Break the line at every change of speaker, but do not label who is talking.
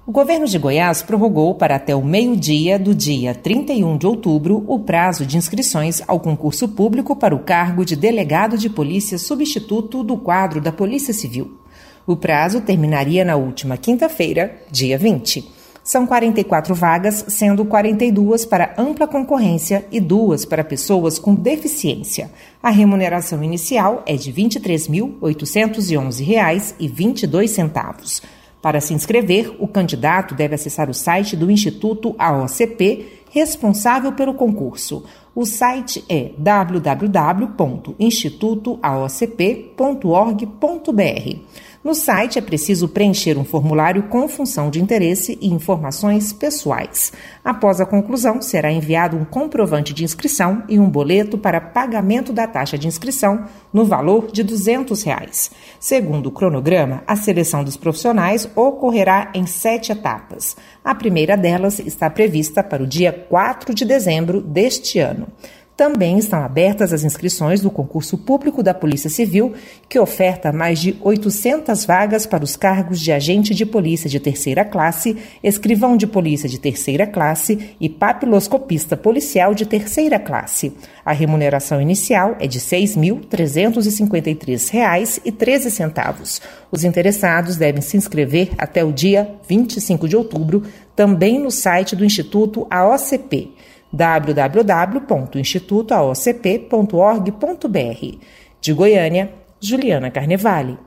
O governo de Goiás prorrogou para até o meio-dia do dia 31 de outubro o prazo de inscrições ao concurso público para o cargo de delegado de polícia substituto do quadro da Polícia Civil. O prazo terminaria na última quinta-feira, dia 20. São 44 vagas, sendo 42 para ampla concorrência e 2 para pessoas com deficiência. A remuneração inicial é de R$ 23.811,22. Para se inscrever, o candidato deve acessar o site do Instituto AOCP, responsável pelo concurso. O site é www.institutoaocp.org.br. No site é preciso preencher um formulário com função de interesse e informações pessoais. Após a conclusão, será enviado um comprovante de inscrição e um boleto para pagamento da taxa de inscrição no valor de R$ 200. Segundo o cronograma, a seleção dos profissionais ocorrerá em 7 etapas. A primeira delas está prevista para o dia 4 de dezembro deste ano. Também estão abertas as inscrições do concurso público da Polícia Civil, que oferta mais de 800 vagas para os cargos de agente de polícia de terceira classe, escrivão de polícia de terceira classe e papiloscopista policial de terceira classe. A remuneração inicial é de R$ 6.353,13. Os interessados devem se inscrever até o dia 25 de outubro, também no site do Instituto AOCP. www.institutoaocp.org.br. De Goiânia, Juliana Carnevale.